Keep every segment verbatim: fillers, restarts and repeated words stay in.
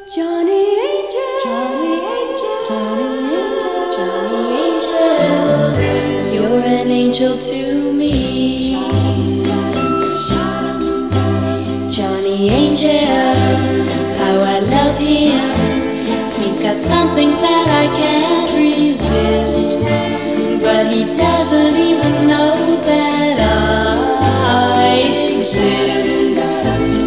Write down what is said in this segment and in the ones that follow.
Johnny Angel, Johnny Angel, Johnny Angel, Johnny Angel, you're an angel to me. Johnny Angel, how I love him. He's got something that I can't resist, but he doesn't even know that I exist.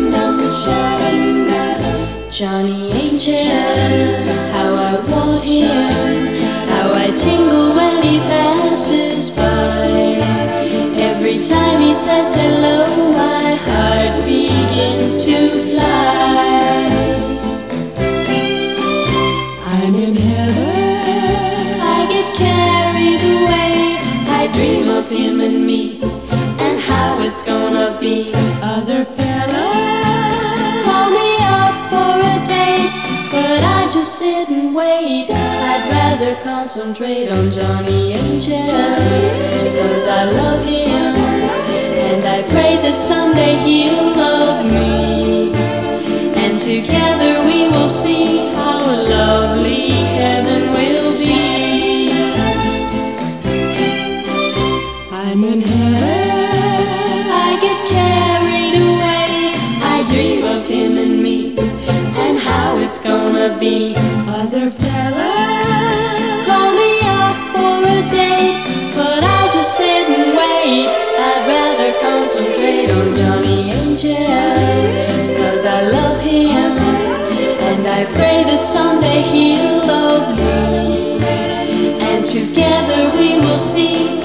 Johnny Angel, how I want him, how I tingle when he passes by. Every time he says hello, my heart begins to fly. I'm in heaven, I get carried away. I dream of him and me, and how it's gonna be. Other fellas call me up for a date, but I just sit and wait. I'd rather concentrate on Johnny Angel, because I love him, and I pray that someday he'll love me, and together we will see how lovely heaven will be. I'm in heaven, I get carried away. I dream of him and me, and how it's gonna be. Other fellas call me up for a date, but I just sit and wait. I'd rather concentrate on Johnny Angel, cause I love him, and I pray that someday he'll love me, and together we will see